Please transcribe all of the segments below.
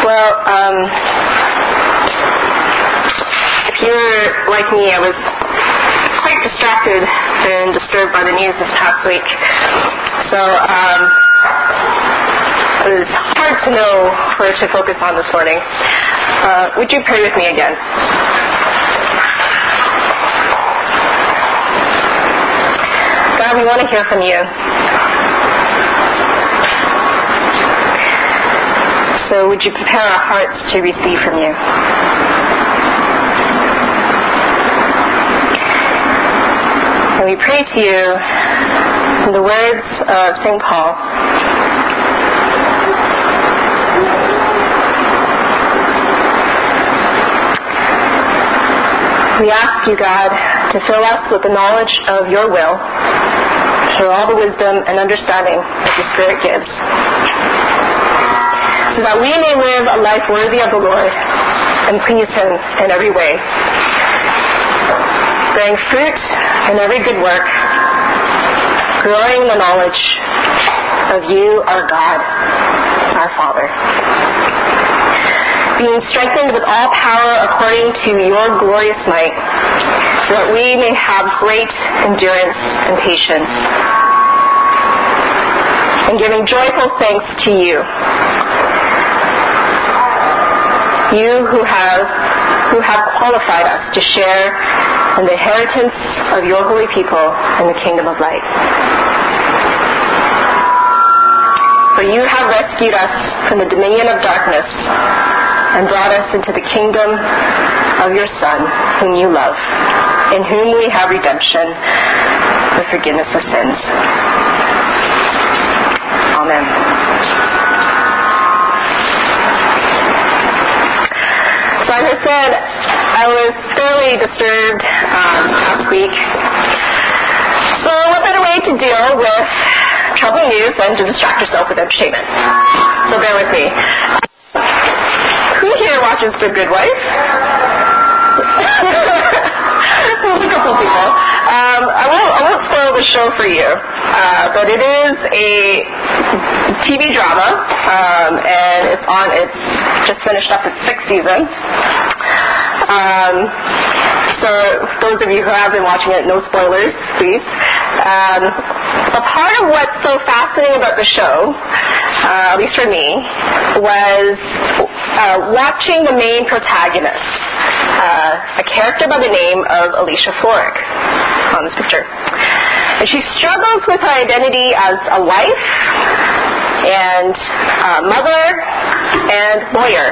Well, if you're like me, I was quite distracted and disturbed by the news this past week. So it was hard to know where to focus on this morning. Would you pray with me again? God, we want to hear from you. So would you prepare our hearts to receive from you? And we pray to you in the words of St. Paul. We ask you, God, to fill us with the knowledge of your will, through all the wisdom and understanding that the Spirit gives, so that we may live a life worthy of the Lord and please Him in every way, bearing fruit in every good work, growing in the knowledge of you, our God, our Father, being strengthened with all power according to your glorious might, so that we may have great endurance and patience, and giving joyful thanks to you, you who have qualified us to share in the inheritance of your holy people in the kingdom of light. For you have rescued us from the dominion of darkness and brought us into the kingdom of your Son, whom you love, in whom we have redemption, the forgiveness of sins. Amen. So as I said, I was fairly disturbed last week. So what better way to deal with troubling news than to distract yourself with entertainment? So bear with me. Who here watches The Good Wife? There's a couple people. I won't spoil the show for you, but it is a TV drama, and it's just finished up its 6th season. So those of you who have been watching it, no spoilers, please. A part of what's so fascinating about the show, at least for me, was watching the main protagonist, a character by the name of Alicia Florrick on this picture. And she struggles with her identity as a wife and mother and lawyer.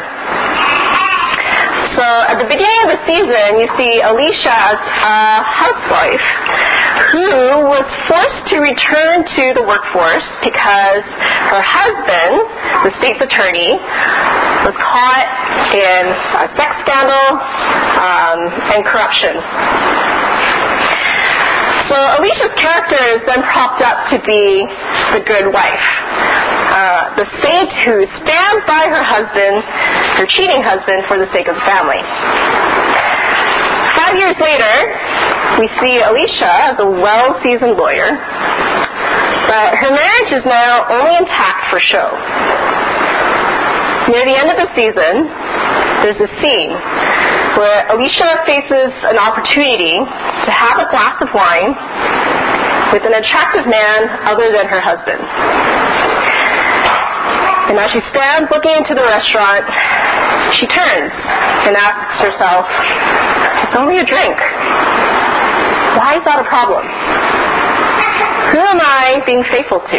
So at the beginning of the season, you see Alicia as a housewife who was forced to return to the workforce because her husband, the state's attorney, was caught in a sex scandal and corruption. So Alicia's character is then propped up to be the good wife, the saint who stands by her husband, her cheating husband, for the sake of the family. 5 years later, we see Alicia as a well-seasoned lawyer, but her marriage is now only intact for show. Near the end of the season, there's a scene where Alicia faces an opportunity to have a glass of wine with an attractive man other than her husband. And as she stands looking into the restaurant, she turns and asks herself, it's only a drink. Why is that a problem? Who am I being faithful to?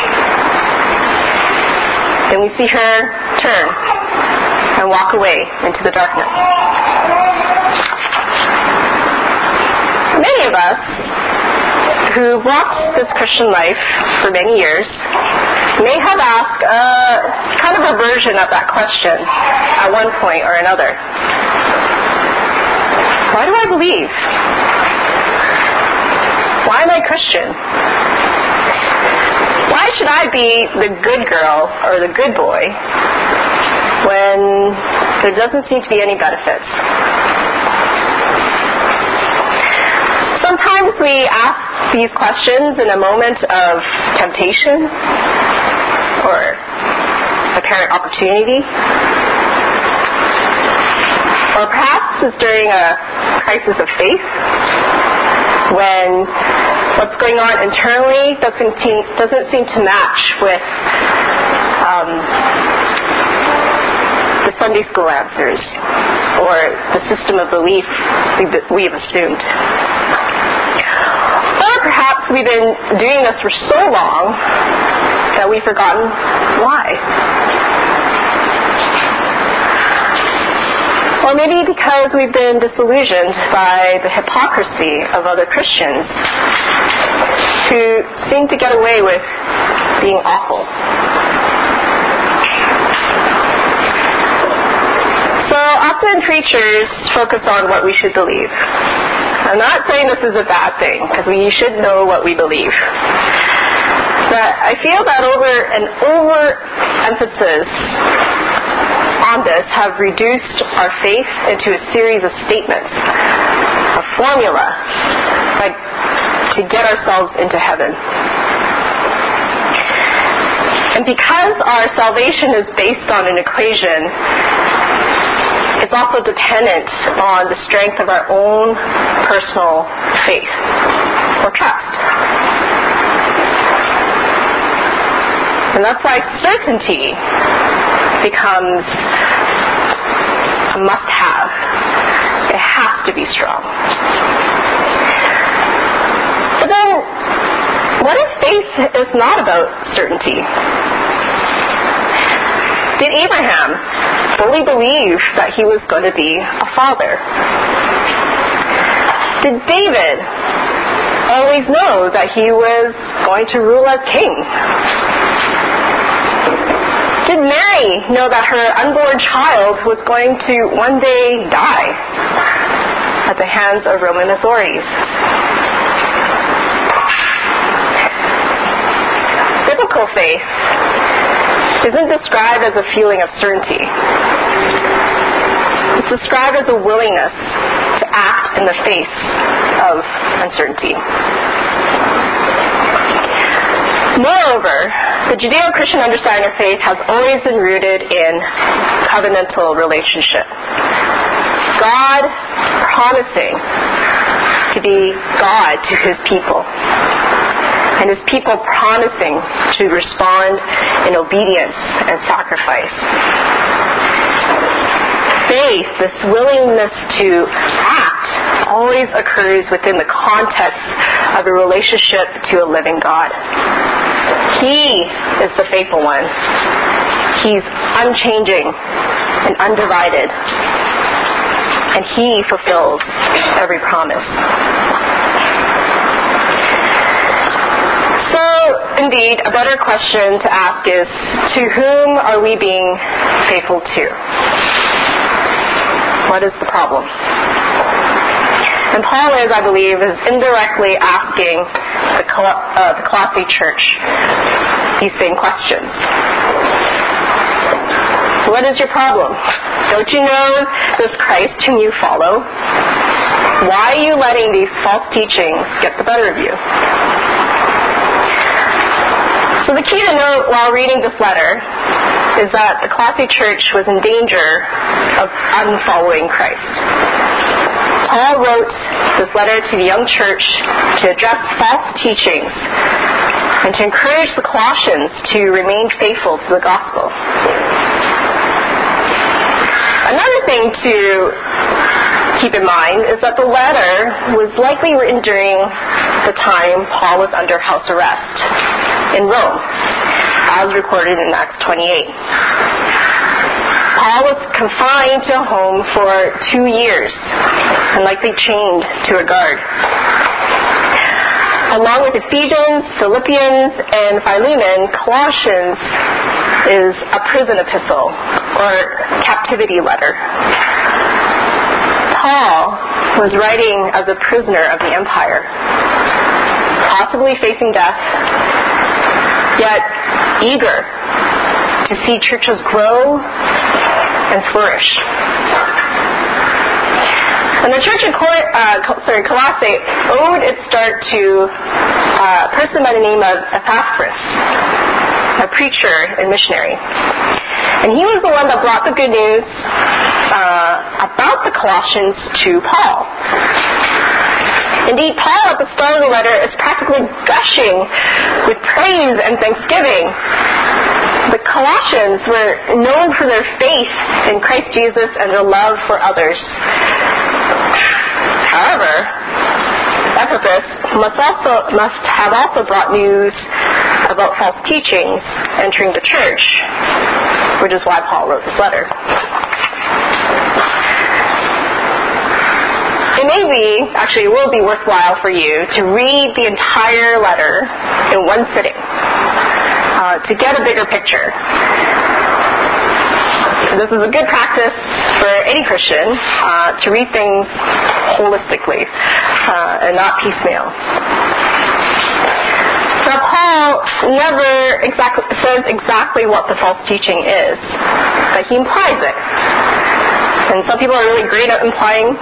Then we see her turn and walk away into the darkness. Many of us who walked this Christian life for many years may have asked kind of a version of that question at one point or another. Why do I believe? Why am I Christian? Why should I be the good girl or the good boy when there doesn't seem to be any benefits? Sometimes we ask these questions in a moment of temptation or apparent opportunity. Or perhaps it's during a crisis of faith, when what's going on internally doesn't seem to match with the Sunday school answers or the system of belief we have assumed. Or perhaps we've been doing this for so long that we've forgotten why. Or maybe because we've been disillusioned by the hypocrisy of other Christians who seem to get away with being awful. So often preachers focus on what we should believe. I'm not saying this is a bad thing, because we should know what we believe. But I feel that an overemphasis on this have reduced our faith into a series of statements, a formula, like to get ourselves into heaven. And because our salvation is based on an equation, it's also dependent on the strength of our own personal faith or trust. And that's why certainty becomes a must-have. It has to be strong. But then, what if faith is not about certainty? Did Abraham fully believe that he was going to be a father? Did David always know that he was going to rule as king? Did Mary know that her unborn child was going to one day die at the hands of Roman authorities? Biblical faith isn't described as a feeling of certainty. It's described as a willingness to act in the face of uncertainty. Moreover, the Judeo-Christian understanding of faith has always been rooted in covenantal relationship. God promising to be God to His people, and His people promising to respond in obedience and sacrifice. Faith, this willingness to act, always occurs within the context of a relationship to a living God. He is the faithful one. He's unchanging and undivided, and He fulfills every promise. So, indeed, a better question to ask is, to whom are we being faithful to? What is the problem? And Paul is, I believe, indirectly asking the Colossae church these same questions. What is your problem? Don't you know this Christ whom you follow? Why are you letting these false teachings get the better of you? So the key to note while reading this letter is that the Colossae church was in danger of unfollowing Christ. Paul wrote this letter to the young church to address false teachings and to encourage the Colossians to remain faithful to the gospel. Another thing to keep in mind is that the letter was likely written during the time Paul was under house arrest in Rome, as recorded in Acts 28. Paul was confined to a home for 2 years and likely chained to a guard. Along with Ephesians, Philippians, and Philemon, Colossians is a prison epistle or captivity letter. Paul was writing as a prisoner of the empire, possibly facing death, yet eager to see churches grow and flourish. And the church in Colossae owed its start to a person by the name of Epaphras, a preacher and missionary. And he was the one that brought the good news about the Colossians to Paul. Indeed, Paul at the start of the letter is practically gushing with praise and thanksgiving. The Colossians were known for their faith in Christ Jesus and their love for others. However, Ephesus must have also brought news about false teachings entering the church, which is why Paul wrote this letter. It will be worthwhile for you to read the entire letter in one sitting to get a bigger picture. This is a good practice for any Christian to read things holistically and not piecemeal. Now, Paul never says exactly what the false teaching is, but he implies it. And some people are really great at implying,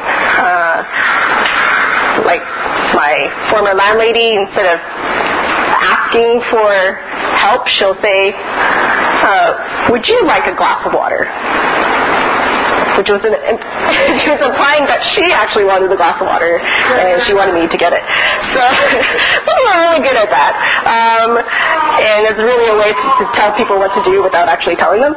like my former landlady, instead of asking for help, she'll say, would you like a glass of water? Which was she was implying that she actually wanted a glass of water, and she wanted me to get it. So people are really good at that. And it's really a way to tell people what to do without actually telling them.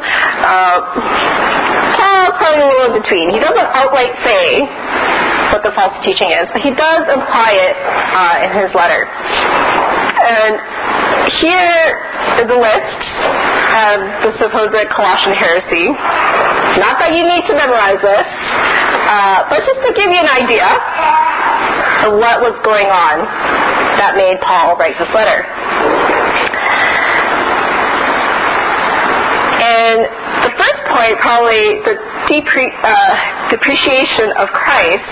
Paul's probably a little in between. He doesn't outright say what the false teaching is, but he does imply it in his letter. And here is a list of the supposed Colossian heresy. Not that you need to memorize this, but just to give you an idea of what was going on that made Paul write this letter. And the first point, probably the depreciation of Christ.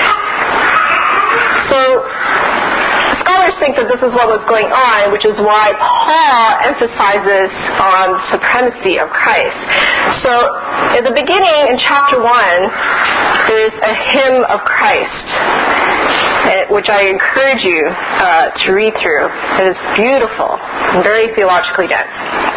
So scholars think that this is what was going on, which is why Paul emphasizes on the supremacy of Christ. So at the beginning, in chapter 1, there's a hymn of Christ, which I encourage you to read through. It is beautiful and very theologically dense.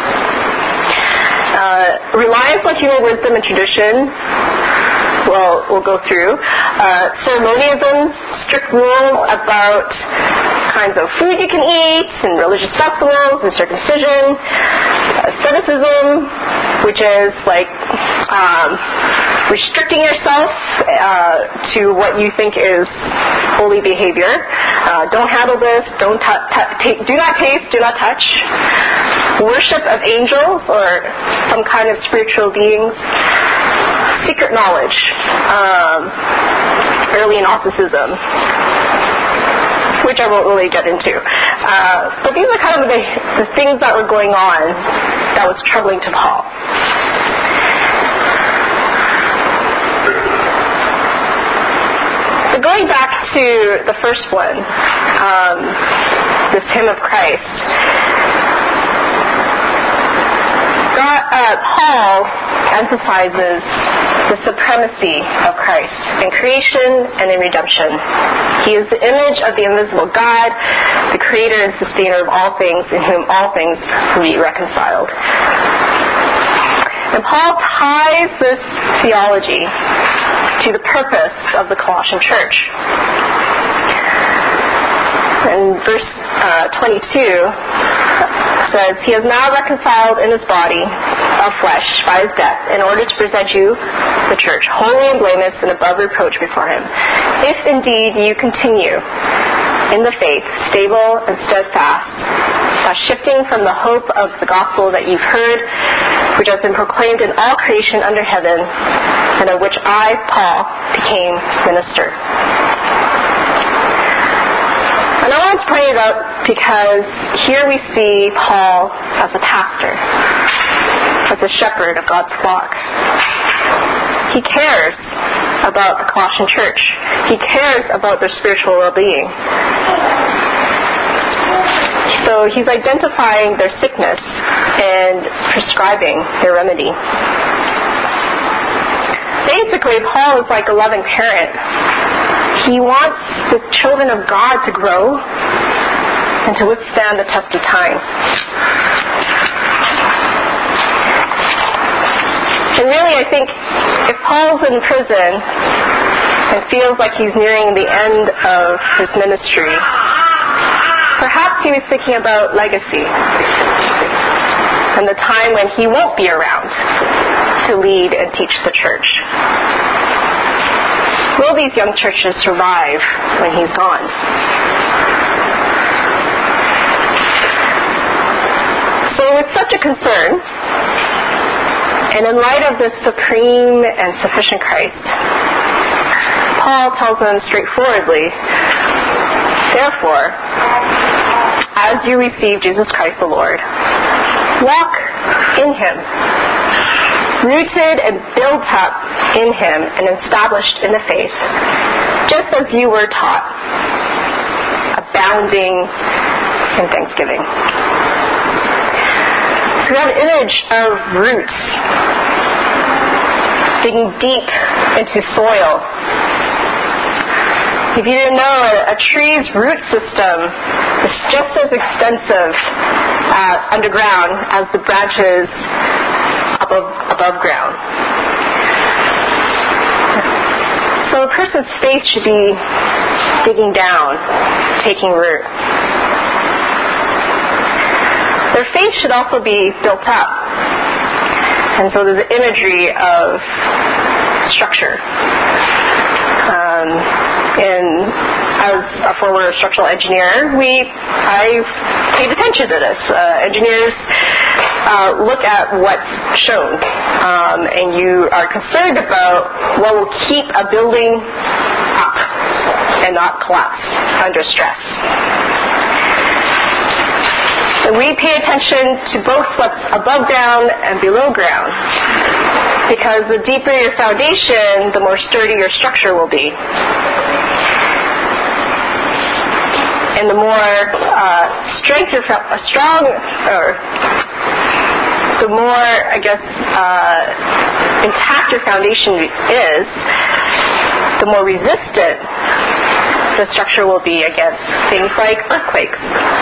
Reliance on human wisdom and tradition, we'll go through. Ceremonialism, strict rules about kinds of food you can eat, and religious festivals, and circumcision. Asceticism, which is like restricting yourself to what you think is holy behavior. Don't handle this. Do not taste. Do not touch. Worship of angels or some kind of spiritual beings. Secret knowledge. Early Gnosticism, which I won't really get into. But these are kind of the things that were going on that was troubling to Paul. So going back to the first one, this hymn of Christ, Paul emphasizes the supremacy of Christ in creation and in redemption. He is the image of the invisible God, the creator and sustainer of all things, in whom all things will be reconciled. And Paul ties this theology to the purpose of the Colossian church. And verse 22 says, he has now reconciled in his body of flesh by his death in order to present you, the church, holy and blameless and above reproach before him. If indeed you continue in the faith, stable and steadfast, shifting from the hope of the gospel that you've heard, which has been proclaimed in all creation under heaven, and of which I, Paul, became minister. And I want to point it out because here we see Paul as a pastor, as a shepherd of God's flock. He cares about the Colossian church. He cares about their spiritual well-being. So he's identifying their sickness and prescribing their remedy. Basically, Paul is like a loving parent. He wants the children of God to grow and to withstand the test of time. And really, I think if Paul's in prison and feels like he's nearing the end of his ministry, perhaps he was thinking about legacy and the time when he won't be around to lead and teach the church. Will these young churches survive when he's gone? So with such a concern, and in light of this supreme and sufficient Christ, Paul tells them straightforwardly, therefore, as you receive Jesus Christ the Lord, walk in Him, rooted and built up in Him and established in the faith, just as you were taught, abounding in thanksgiving. So we have an image of roots digging deep into soil. If you didn't know, a tree's root system is just as extensive underground as the branches above ground. So a person's faith should be digging down, taking root. Their faith should also be built up. And so there's imagery of structure. And as a former structural engineer, I paid attention to this. Engineers look at what's shown, and you are concerned about what will keep a building up and not collapse under stress. And we pay attention to both what's above ground and below ground, because the deeper your foundation, the more sturdy your structure will be. And the more the more, intact your foundation is, the more resistant the structure will be against things like earthquakes.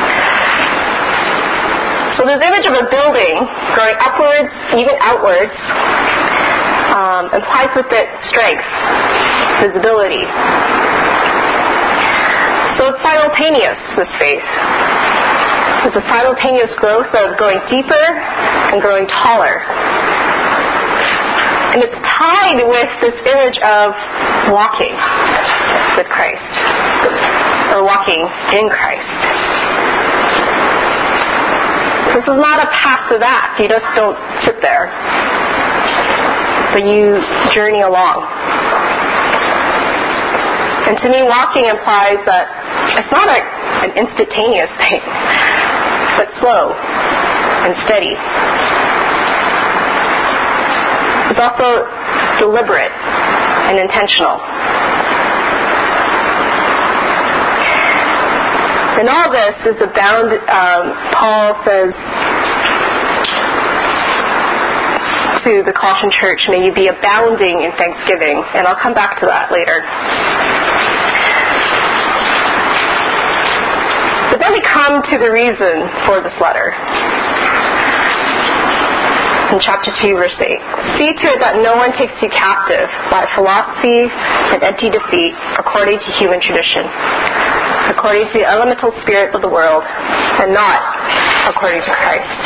So this image of a building growing upwards, even outwards, implies with it strength, visibility. So it's simultaneous with faith. It's a simultaneous growth of going deeper and growing taller. And it's tied with this image of walking with Christ, or walking in Christ. This is not a passive act. You just don't sit there, but you journey along. And to me, walking implies that it's not an instantaneous thing, but slow and steady. It's also deliberate and intentional. And all this is Paul says to the Colossian church, may you be abounding in thanksgiving. And I'll come back to that later. But then we come to the reason for this letter. In chapter 2, verse 8. See to it that no one takes you captive by philosophy and empty deceit according to human tradition, according to the elemental spirits of the world, and not according to Christ.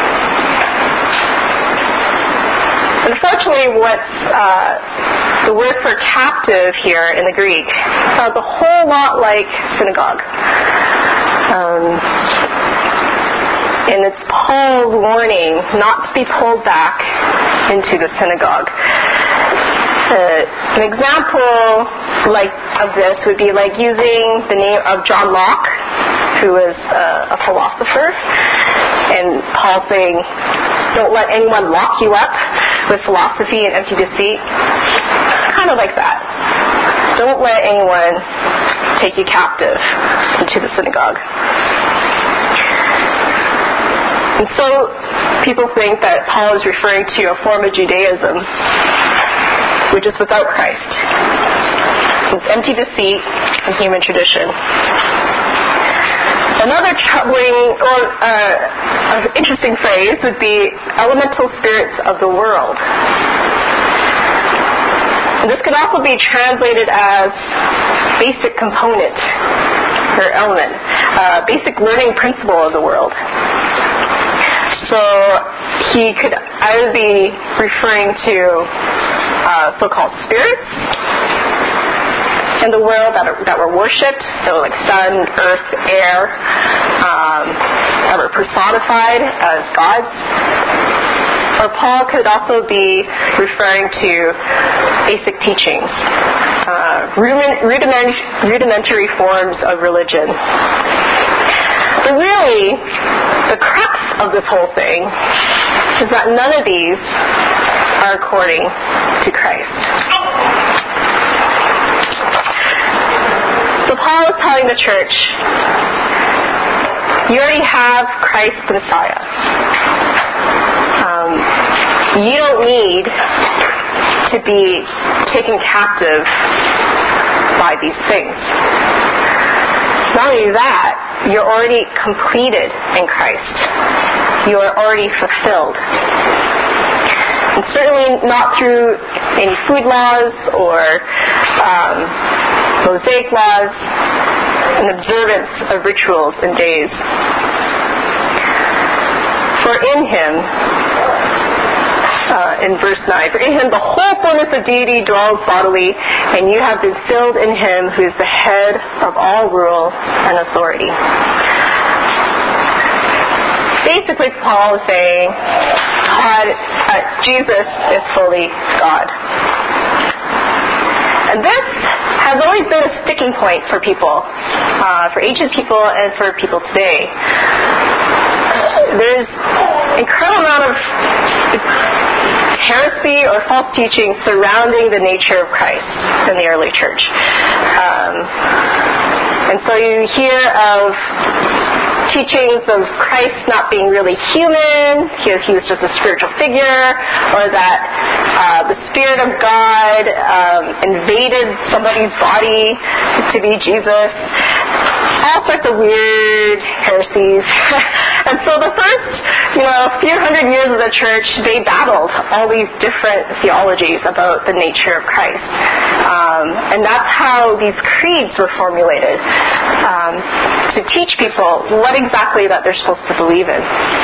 Unfortunately, what's the word for captive here in the Greek sounds a whole lot like synagogue. And it's Paul's warning not to be pulled back into the synagogue. An example of this would be like using the name of John Locke, who was a philosopher, and Paul saying, don't let anyone lock you up with philosophy and empty deceit. Kind of like that. Don't let anyone take you captive into the synagogue. And so people think that Paul is referring to a form of Judaism which is without Christ. It's empty deceit and human tradition. Another troubling or interesting phrase would be elemental spirits of the world. And this could also be translated as basic component or element, basic learning principle of the world. So he could either be referring to so-called spirits in the world that were worshipped, so like sun, earth, air, that were personified as gods. Or Paul could also be referring to basic teachings, rudimentary forms of religion. But really, the crux of this whole thing is that none of these are according to Christ. So Paul is telling the church, you already have Christ the Messiah. You don't need to be taken captive by these things. Not only that, you're already completed in Christ. You are already fulfilled. And certainly not through any food laws or Mosaic laws and observance of rituals and days. For in him, in verse 9, for in him the whole fullness of deity dwells bodily, and you have been filled in him who is the head of all rule and authority. Basically, Paul is saying Jesus is fully God. And this has always been a sticking point for people, for ancient people and for people today. There's incredible amount of heresy or false teaching surrounding the nature of Christ in the early church. And so you hear of teachings of Christ not being really human, he was just a spiritual figure, or that the Spirit of God invaded somebody's body to be Jesus. All sorts of weird heresies. And so the first, few hundred years of the church, they battled all these different theologies about the nature of Christ. And that's how these creeds were formulated, to teach people what exactly that they're supposed to believe in.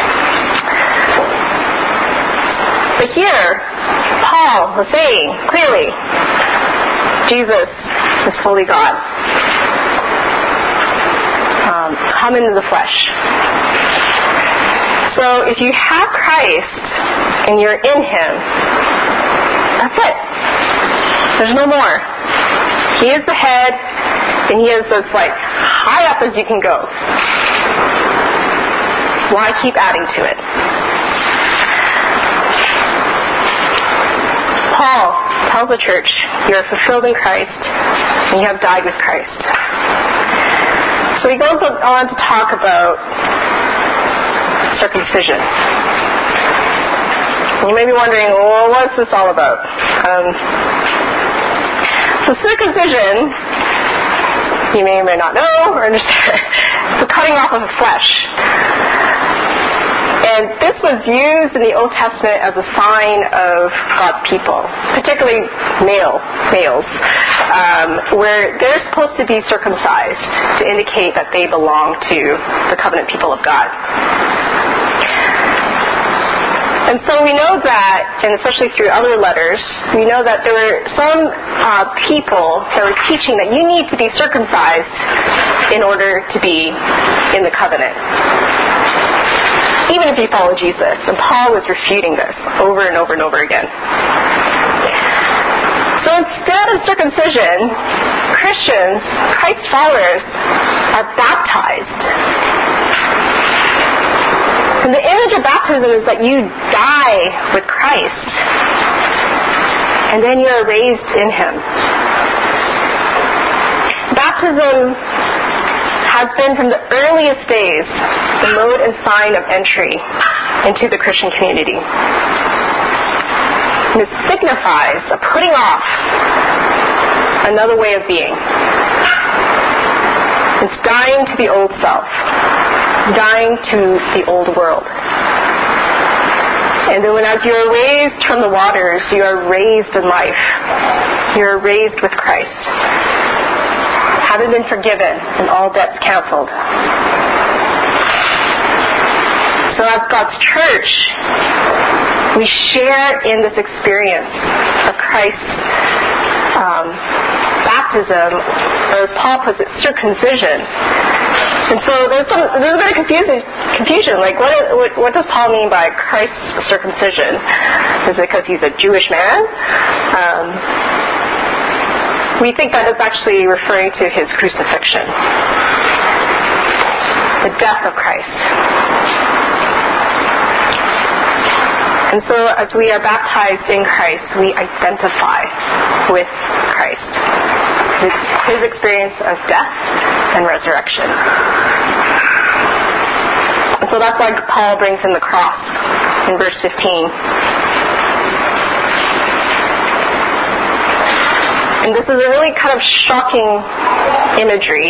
But here, Paul was saying clearly, Jesus is fully God. Come into the flesh. So if you have Christ and you're in him, that's it. There's no more. He is the head, and he is as high up as you can go. Why keep adding to it? Paul tells the church, you are fulfilled in Christ, and you have died with Christ. So he goes on to talk about circumcision. You may be wondering, well, what's this all about? So circumcision, you may or may not know or understand, it's the cutting off of the flesh. And this was used in the Old Testament as a sign of God's people, particularly males, where they're supposed to be circumcised to indicate that they belong to the covenant people of God. And so we know that, and especially through other letters, we know that there were some people that were teaching that you need to be circumcised in order to be in the covenant, even if you follow Jesus. And Paul was refuting this over and over and over again. So instead of circumcision, Christians, Christ followers, are baptized. And the image of baptism is that you die with Christ, and then you are raised in him. Baptism has been from the earliest days the mode and sign of entry into the Christian community. And it signifies a putting off another way of being. It's dying to the old self, dying to the old world. And then as you are raised from the waters, you are raised in life. You are raised with Christ, having been forgiven and all debts canceled. So as God's church, we share in this experience of Christ's baptism, or as Paul puts it, circumcision. And so there's a bit of confusion. Like, what does Paul mean by Christ's circumcision? Is it because he's a Jewish man? We think that it's actually referring to his crucifixion, the death of Christ. And so as we are baptized in Christ, we identify with Christ. His experience of death and resurrection. And so that's why Paul brings in the cross in verse 15. And this is a really kind of shocking imagery.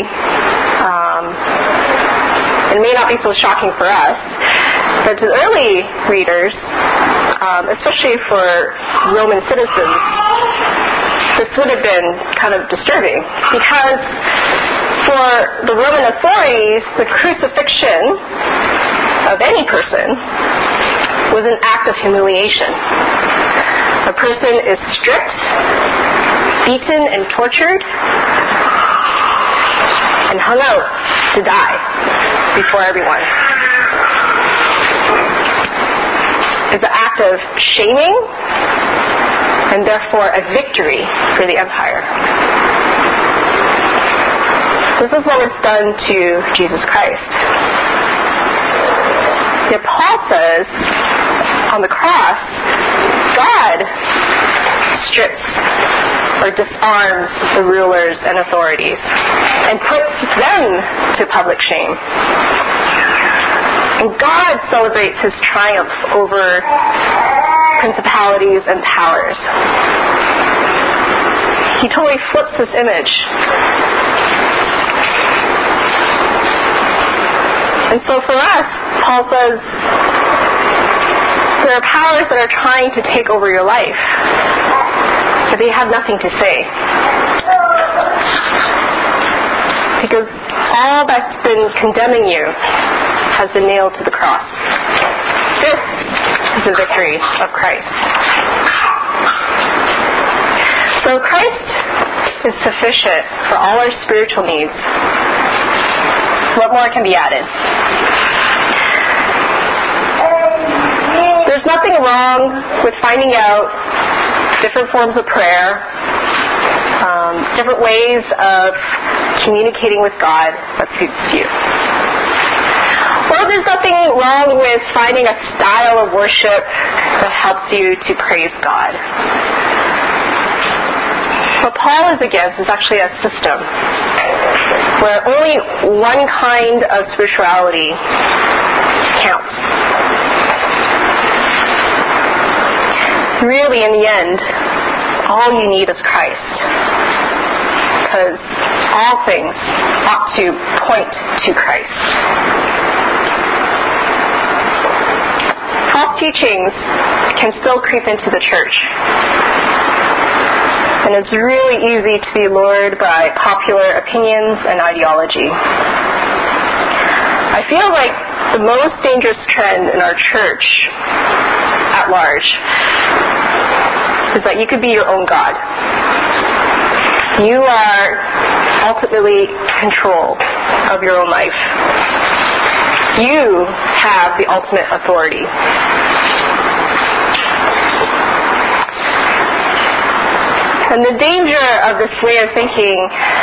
It may not be so shocking for us, but to the early readers, especially for Roman citizens, this would have been kind of disturbing, because for the Roman authorities, the crucifixion of any person was an act of humiliation. A person is stripped, beaten, and tortured, and hung out to die before everyone. It's an act of shaming and therefore a victory for the empire. This is what was done to Jesus Christ. Yet Paul says, on the cross, God strips or disarms the rulers and authorities and puts them to public shame. And God celebrates his triumph over principalities and powers. He totally flips this image. And so for us, Paul says, there are powers that are trying to take over your life, but they have nothing to say. Because all that's been condemning you has been nailed to the cross. This is the victory of Christ. So Christ is sufficient for all our spiritual needs. What more can be added? There's nothing wrong with finding out different forms of prayer, different ways of communicating with God that suits you. Or there's nothing wrong with finding a style of worship that helps you to praise God. What Paul is against is actually a system where only one kind of spirituality counts. Really, in the end, all you need is Christ. Because all things ought to point to Christ. False teachings can still creep into the church. And it's really easy to be lured by popular opinions and ideology. I feel like the most dangerous trend in our church at large is that you could be your own God. You are ultimately in control of your own life. You have the ultimate authority. And the danger of this way of thinking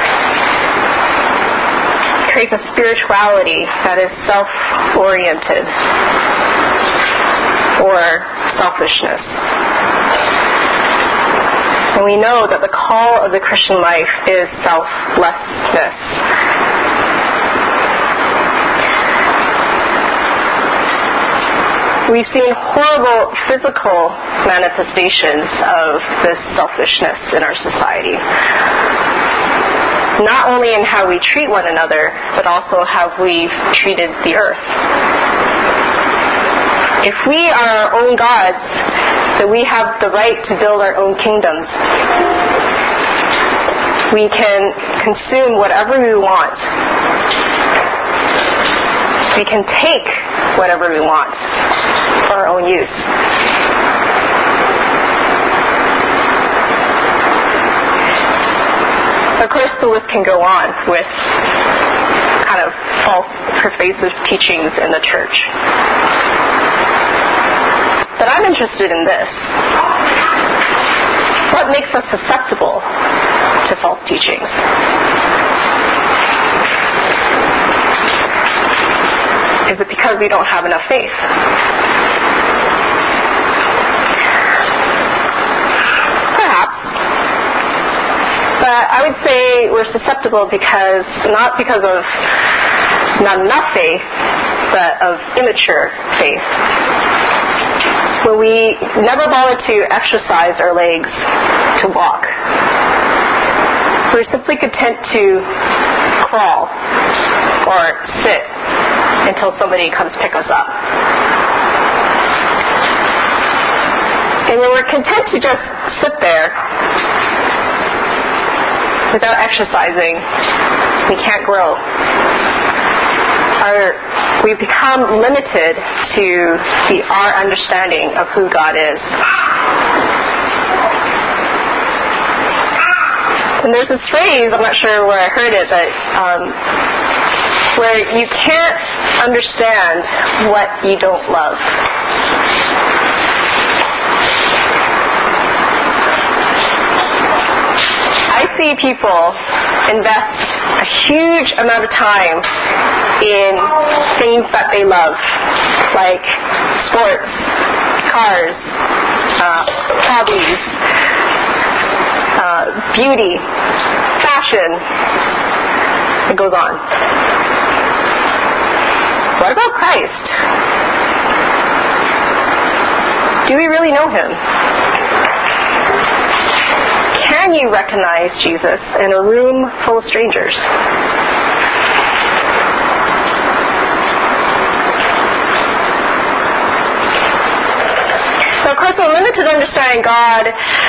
creates a spirituality that is self-oriented or selfishness. And we know that the call of the Christian life is selflessness. We've seen horrible physical manifestations of this selfishness in our society. Not only in how we treat one another, but also how we've treated the earth. If we are our own gods, then we have the right to build our own kingdoms. We can consume whatever we want. We can take whatever we want for our own use. Of course, the list can go on with kind of false, pervasive teachings in the church. But I'm interested in this. What makes us susceptible to false teachings? Is it because we don't have enough faith? Perhaps. But I would say we're susceptible not because of not enough faith, but of immature faith. When we never bother to exercise our legs to walk. We're simply content to crawl or sit until somebody comes pick us up. And when we're content to just sit there without exercising, we can't grow. We become limited to our understanding of who God is. And there's this phrase, I'm not sure where I heard it, but where you can't understand what you don't love. I see people invest a huge amount of time in things that they love, like sports, cars, hobbies, beauty, fashion. It goes on. What about Christ? Do we really know Him? Can you recognize Jesus in a room full of strangers? So, of course, a limited understanding of God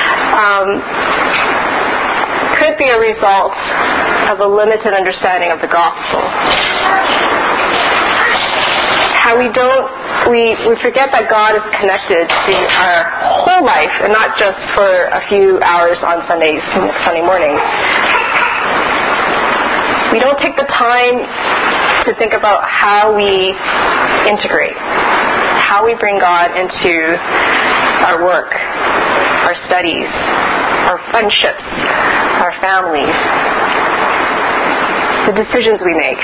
could be a result of a limited understanding of the gospel. How we forget that God is connected to our whole life and not just for a few hours on Sunday mornings. We don't take the time to think about how we integrate, how we bring God into our work, our studies, our friendships, our families, the decisions we make.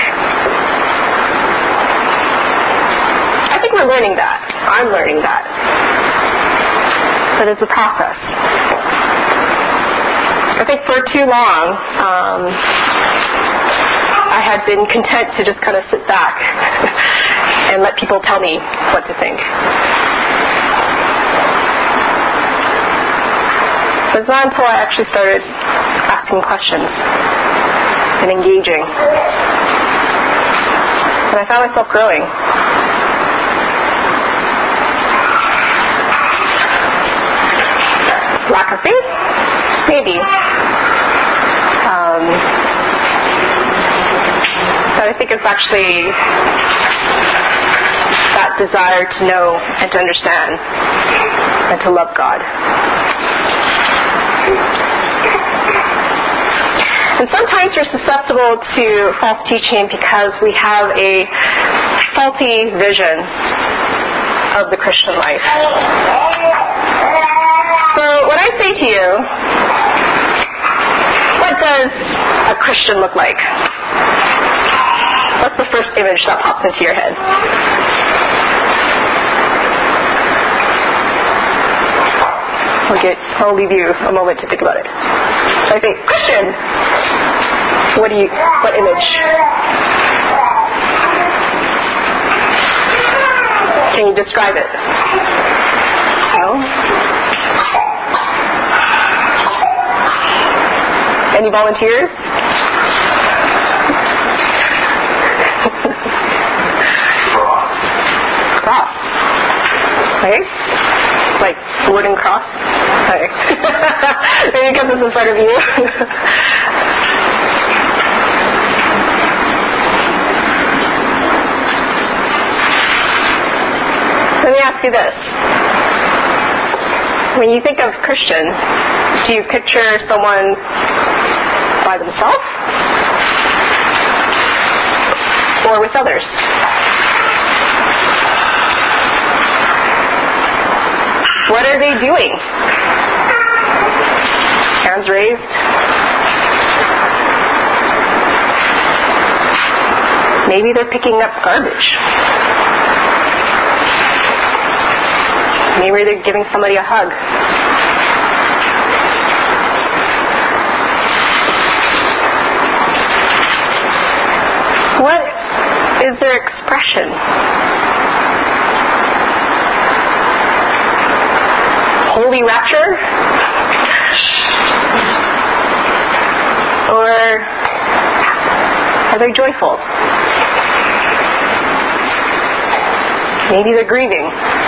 I think we're learning that. I'm learning that. But it's a process. I think for too long, I had been content to just kind of sit back and let people tell me what to think. But it's not until I actually started asking questions and engaging. And I found myself growing. Lack of faith? Maybe. But I think it's actually that desire to know and to understand and to love God. And sometimes we're susceptible to false teaching because we have a faulty vision of the Christian life. So when I say to you, what does a Christian look like? What's the first image that pops into your head? Okay, I'll leave you a moment to think about it. I say, Christian! What image? Can you describe it? No? Any volunteers? Cross. Okay? Like wooden cross? Okay. Maybe because it's in front of you. Let me ask you this. When you think of Christian, do you picture someone by themselves or with others? What are they doing? Hands raised. Maybe they're picking up garbage. Maybe they're giving somebody a hug. What is their expression? Holy rapture? Or are they joyful? Maybe they're grieving.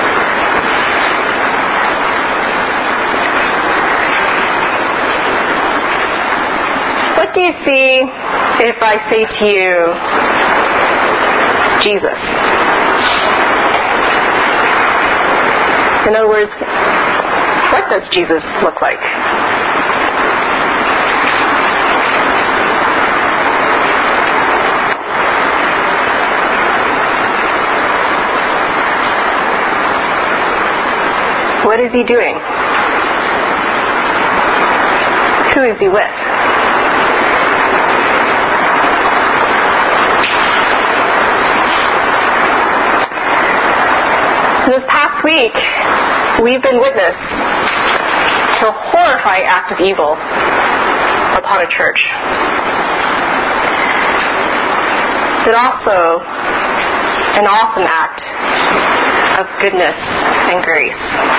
What do you see if I say to you, Jesus? In other words, what does Jesus look like? What is he doing? Who is he with? This past week, we've been witness to a horrifying act of evil upon a church. But also an awesome act of goodness and grace.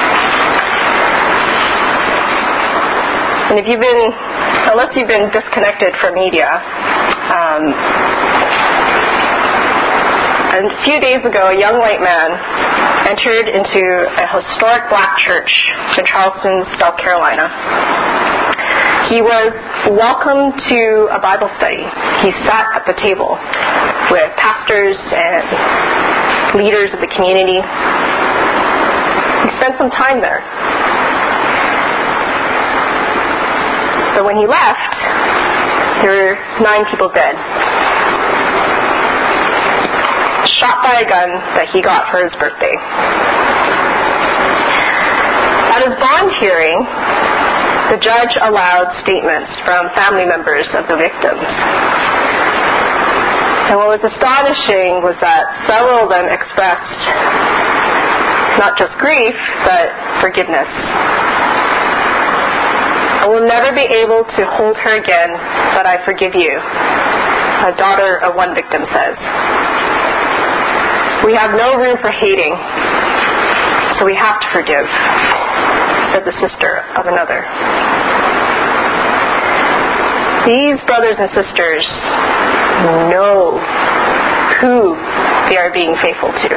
And unless you've been disconnected from media, a few days ago, a young white man entered into a historic black church in Charleston, South Carolina. He was welcomed to a Bible study. He sat at the table with pastors and leaders of the community. He spent some time there. But when he left, there were 9 people dead. Shot by a gun that he got for his birthday. At his bond hearing, the judge allowed statements from family members of the victims. And what was astonishing was that several of them expressed not just grief, but forgiveness. I will never be able to hold her again, but I forgive you, a daughter of one victim says. We have no room for hating, so we have to forgive, said the sister of another. These brothers and sisters know who they are being faithful to.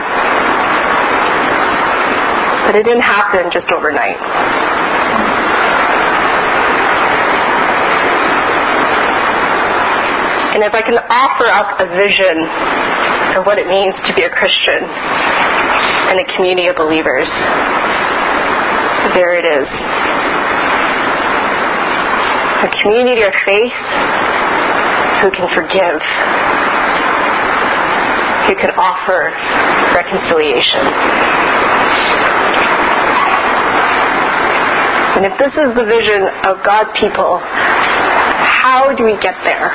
But it didn't happen just overnight. And if I can offer up a vision of what it means to be a Christian in a community of believers, there it is. A community of faith who can forgive, who can offer reconciliation. And if this is the vision of God's people, how do we get there?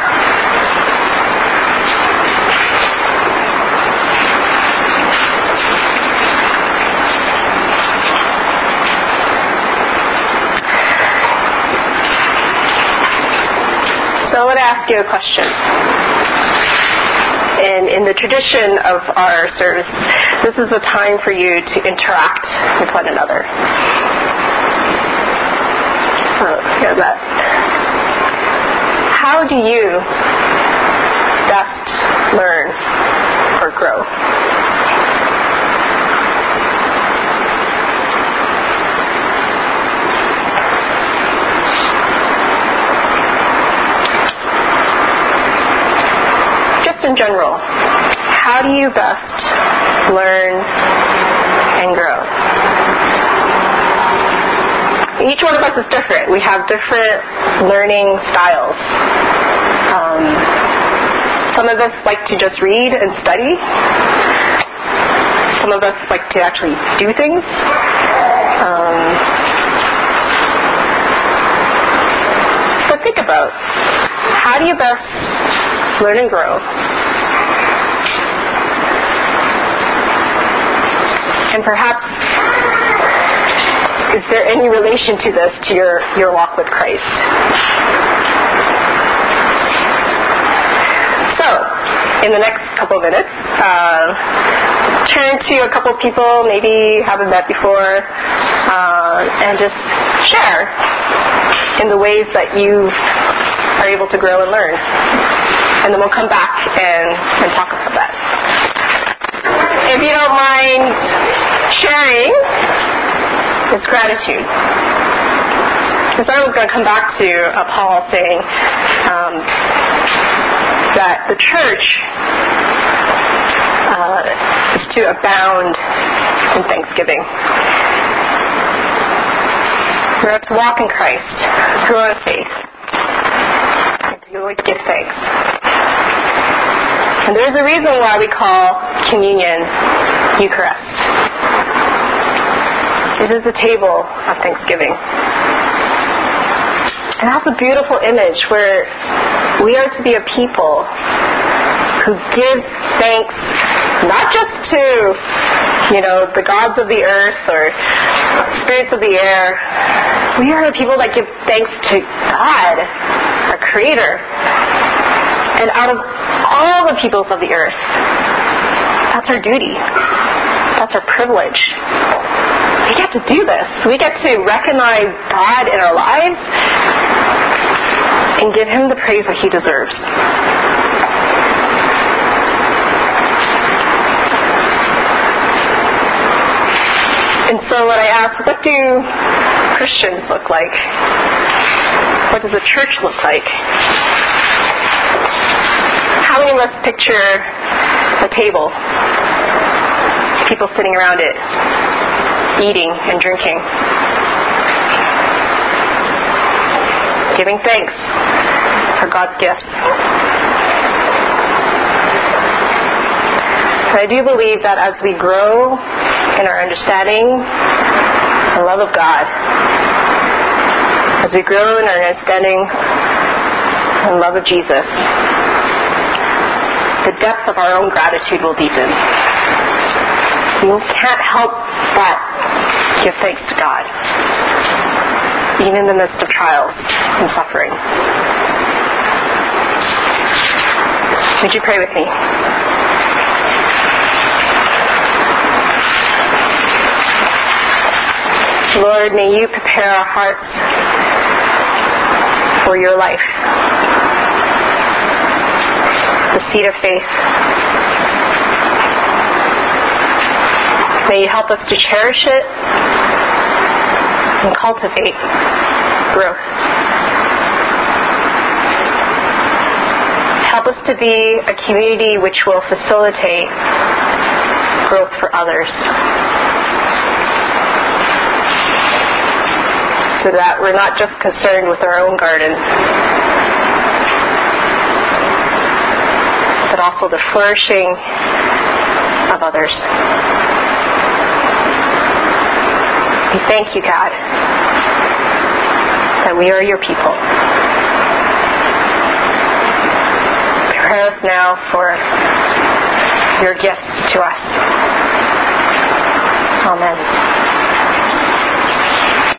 So I want to ask you a question. And in the tradition of our service, this is a time for you to interact with one another. Hear that. How do you best learn or grow? just in general, how do you best learn and grow? Each one of us is different. We have different learning styles. Some of us like to just read and study. Some of us like to actually do things. So think about, how do you best learn and grow? And perhaps, is there any relation to this, to your walk with Christ? So, in the next couple of minutes, turn to a couple of people maybe you haven't met before, and just share in the ways that you are able to grow and learn. And then we'll come back and talk about that. If you don't mind sharing, it's gratitude. Because I was going to come back to Paul saying that the church is to abound in thanksgiving. We're to walk in Christ, grow in faith, and to always give thanks. And there's a reason why we call communion Eucharist. It is a table of thanksgiving. And that's a beautiful image where we are to be a people who give thanks not just to, the gods of the earth or spirits of the air. We are a people that give thanks to God, our Creator. And out of all the peoples of the earth, that's our duty. That's our privilege. We get to do this. We get to recognize God in our lives and give Him the praise that He deserves. And so when I ask, what do Christians look like? What does a church look like? How many of us picture a table, people sitting around it, eating and drinking, giving thanks for God's gifts? And I do believe that as we grow in our understanding and love of God, as we grow in our understanding and love of Jesus, the depth of our own gratitude will deepen. We can't help but give thanks to God, even in the midst of trials and suffering. Would you pray with me? Lord, may you prepare our hearts for your life, the seed of faith. May you help us to cherish it and cultivate growth. Help us to be a community which will facilitate growth for others, so that we're not just concerned with our own garden, but also the flourishing of others. We thank you, God, that we are your people. Prepare us now for your gifts to us. Amen.